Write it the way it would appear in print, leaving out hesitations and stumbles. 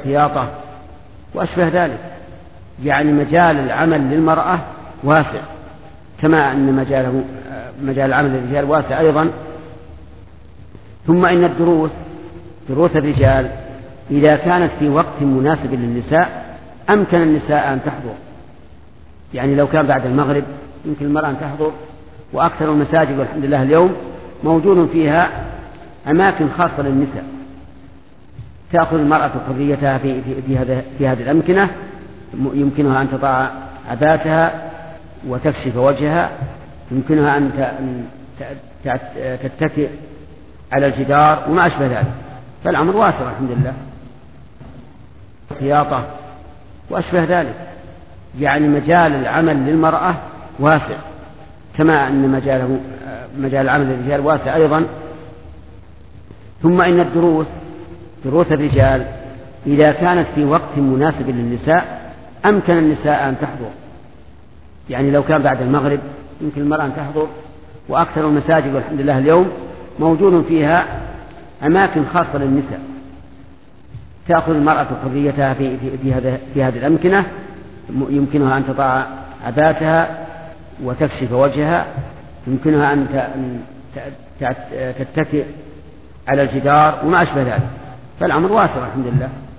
خياطة وأشبه ذلك، يعني مجال العمل للمرأة واسع كما أن مجال العمل للرجال واسع أيضا. ثم إن دروس الرجال إذا كانت في وقت مناسب للنساء أمكن النساء أن تحضر، يعني لو كان بعد المغرب يمكن المرأة أن تحضر، وأكثر المساجد والحمد لله اليوم موجود فيها أماكن خاصة للنساء تأخذ المرأة حريتها في هذه الأمكنة، يمكنها أن تضع عباتها وتكشف وجهها، يمكنها أن تتكئ على الجدار وما أشبه ذلك، فالأمر واسع الحمد لله. خياطة وأشبه ذلك، يعني مجال العمل للمرأة واسع كما أن مجال العمل للرجال واسع أيضا. ثم إن دروس الرجال إذا كانت في وقت مناسب للنساء أمكن النساء أن تحضر، يعني لو كان بعد المغرب يمكن المرأة أن تحضر، وأكثر المساجد والحمد لله اليوم موجود فيها أماكن خاصة للنساء تأخذ المرأة حريتها في هذه الأمكنة، يمكنها أن تضع عباتها وتكشف وجهها، يمكنها أن تتكئ على الجدار وما أشبه ذلك، فالأمر واسع الحمد لله.